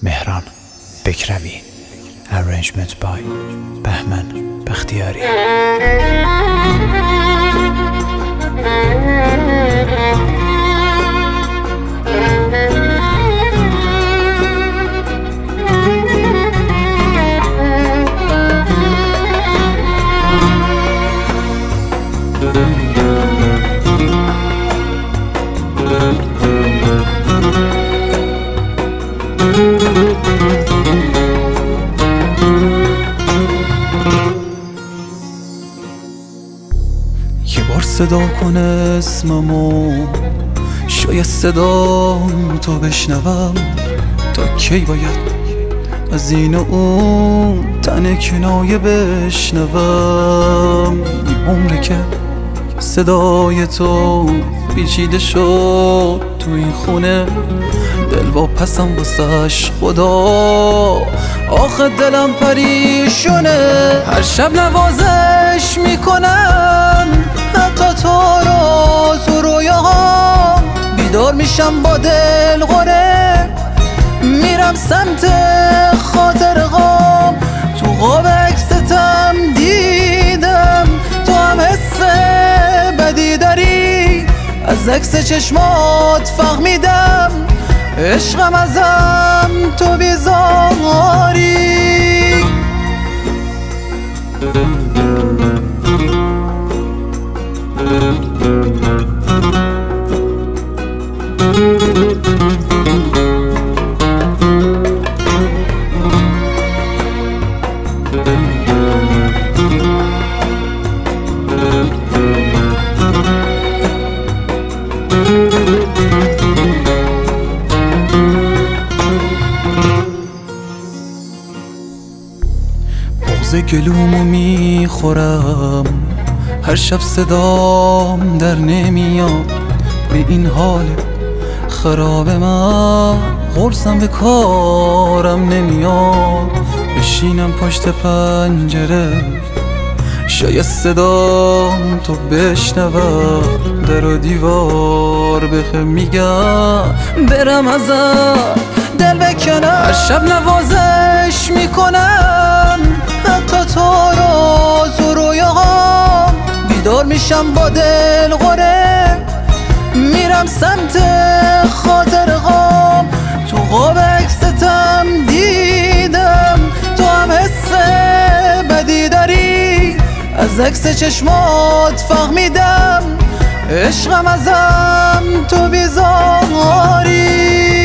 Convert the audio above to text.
مهران بکروی. Arrangement by بهمن بختیاری. یه بار صدا کن اسممو، شاید صدام تو بشنوم. تا کی باید از این و اون تن کنایه بشنوم؟ یه عمره که صدای تو پیچیده شد تو این خونه، دل واپسم واسش خدا. آخه دلم پریشونه، هر شب نوازش میکنم، حتی تو رو تو رویاهام. بیدار میشم با دل غره، میرم سمت خاطرهام. تو خواب عکستم دیدم تو هم حس بدی داری، از عکس چشمات فهمیدم عشقم ازم تو بیزاری. بغض گلومو میخورم، هر شب صدام در نمیاد. به این حال خراب من قرصم به کارم نمیاد. بشینم پشت پنجره، شاید صدام تو بشنوم. در و دیوار بخه میگم برم ازم دل بکنم. هر شب نوازش میکنم، حتی تو رو تو رویاهام. بیدار میشم با دل غره، میرم سمت خاطرهام. تو خواب عکستم دیدم تو هم حس بدی داری، از عکس چشمات فهمیدم عشقم ازم تو بیزاری.